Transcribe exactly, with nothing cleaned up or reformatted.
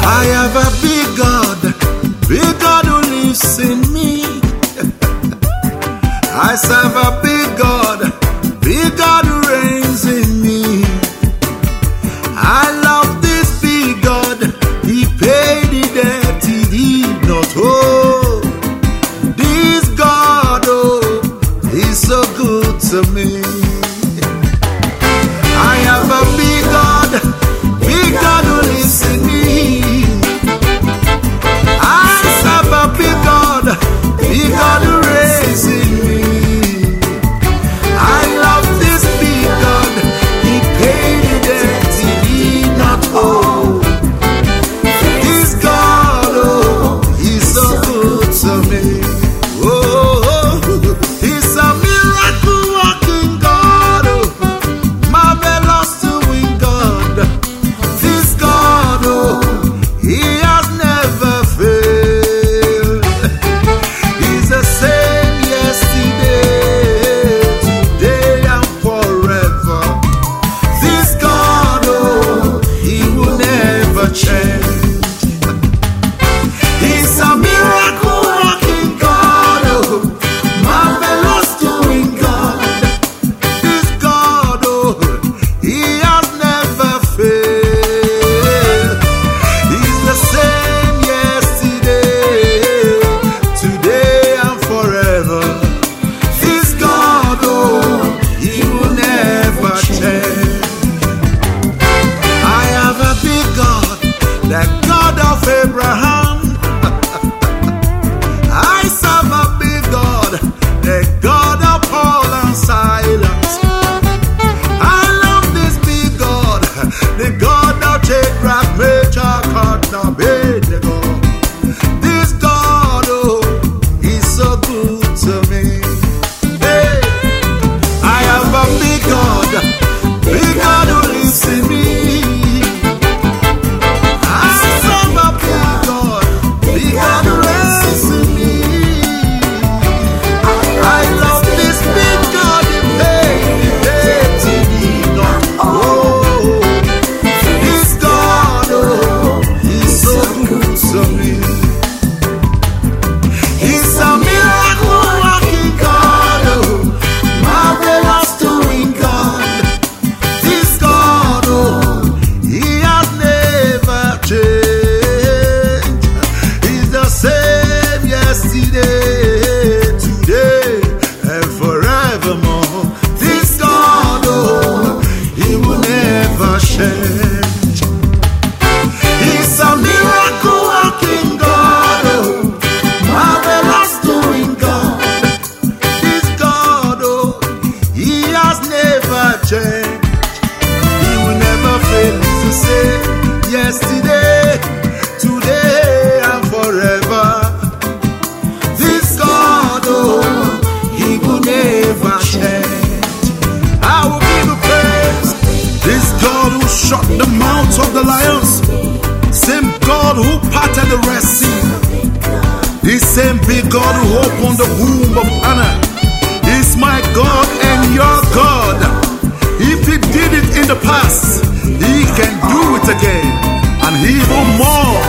I have a big God, big God who lives in me. I serve a big God, big God who reigns in me. I love this big God, he paid the debt he did not owe. This God, oh, he's so good to me. I have a big God, big God who lives in me. I serve a big God, big God who reigns in me. I love this big God, he paid the debt he did not owe. This God, oh, he's so good to me. Oh, he's a miracle working God, oh, marvelous doing God. This God, oh, he has never failed. He's the same yesterday, today and forever. This God, oh, he will never change. He's a miracle working God, oh, marvelous doing God. This God, oh, he has never failed. He's the same yesterday, today and forever. This God, oh, he will never change. I have a big God, the God of Abraham. I serve a big God, the God of Paul and Silas. I love this big God, the God of Shadrach, Meshach, and Abednego. This God, oh, he's so good to me. Hey, I have a big God, big God who lives in me. I serve a big God, big God who reigns in me. I love this big God, he paid the debt he did not owe. This God, oh, he's so good to me. He's a miracle working God, oh, marvelous doing God. This God, oh, he has never changed. He's the same yesterday, today, and forevermore. This God, oh, he will never change. He's a miracle working God, oh, marvelous doing God. This God, oh, he has never changed. He will never fail. He's the same yesterday, today, and forever. This God, oh, he will never change. I will give you praise. This God who shut the mouths of the lions, same God who parted the Red Sea, this same big God who opened the womb of Hannah, is my God and your God. If he did it in the past, he can do it again, and even more.